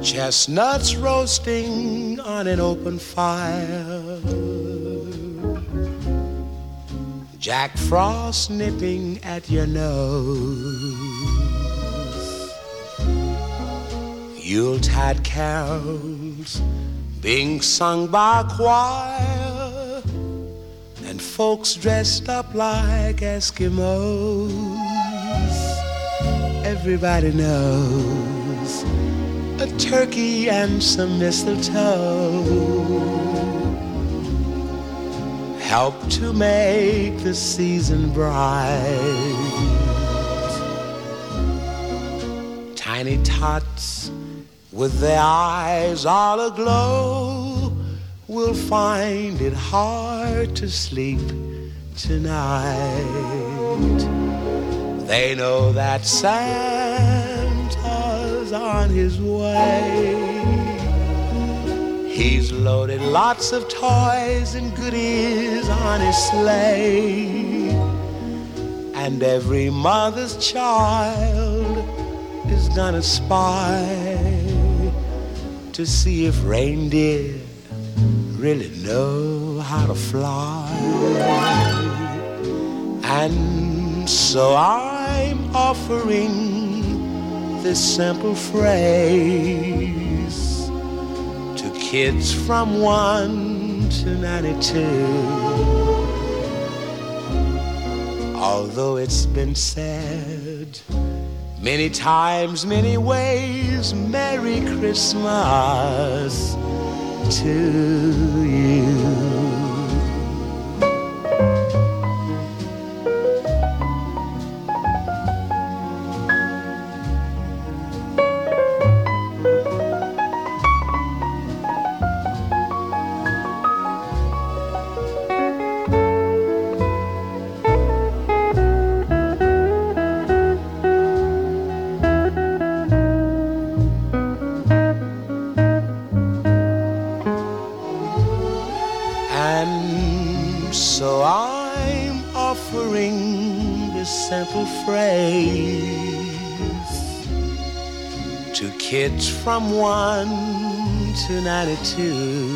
Chestnuts roasting on an open fire, Jack Frost nipping at your nose, Yuletide carols being sung by a choir, and folks dressed up like Eskimos. Everybody knows a turkey and some mistletoe help to make the season bright. Tiny tots with their eyes all aglow will find it hard to sleep tonight. They know that Santa's on his way. He's loaded lots of toys and goodies on his sleigh, and every mother's child is gonna spy to see if reindeer really know how to fly. And so I'm offering this simple phrase to kids from 1 to 92. Although it's been said many times, many ways, Merry Christmas to you. So I'm offering this simple phrase to kids from 1 to 92.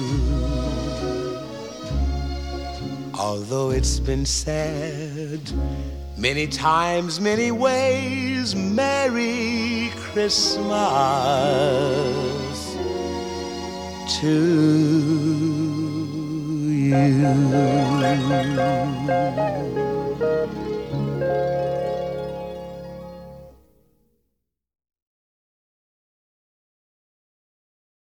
Although it's been said many times, many ways, Merry Christmas to you.